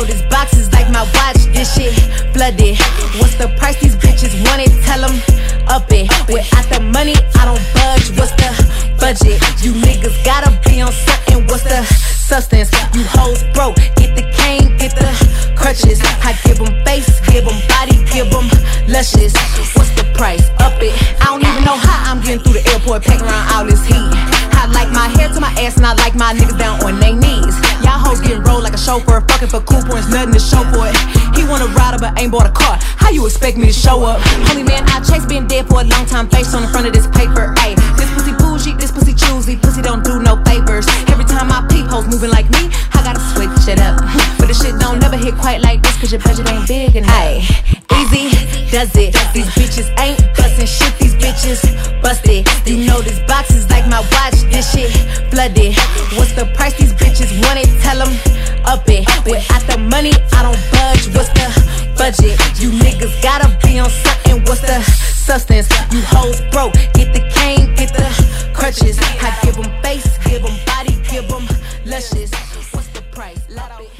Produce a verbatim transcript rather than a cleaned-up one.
know this box is like my watch, this shit flooded. What's the price these bitches want it? Tell them up it. Without the money, I don't budge. What's the budget? You niggas gotta be on something. What's the substance? You hoes broke. Get the cane, get the crutches. I give them face, give them body, give them luscious. What's the price? Up it. I don't even know how I'm getting through the airport, packing around all this heat. I like my hair to my ass and I like my niggas down on their knees. Y'all hoes getting rolled like a chauffeur, fucking for cool points, nothing to show for it. He wanna ride but ain't bought a car. How you expect me to show up? Only man I chase been dead for a long time, face on the front of this paper. Ayy, this pussy bougie, this pussy choosy, pussy don't do no favors. Every time I peep hoes moving like me, I gotta switch it up. But this shit don't never hit quite like this, cause your budget ain't big enough. Ayy, easy does it. These bitches ain't bustin' shit, these bitches busted. You know this box is like my watch, this shit flooded. What's the price these bitches want it? Tell them up it. Without the money, I don't budge. What's the budget? You niggas gotta be on something. What's the substance? You hoes broke. Get the cane, get the crutches. I give them face, give them body, give them luscious. What's the price? Lotto.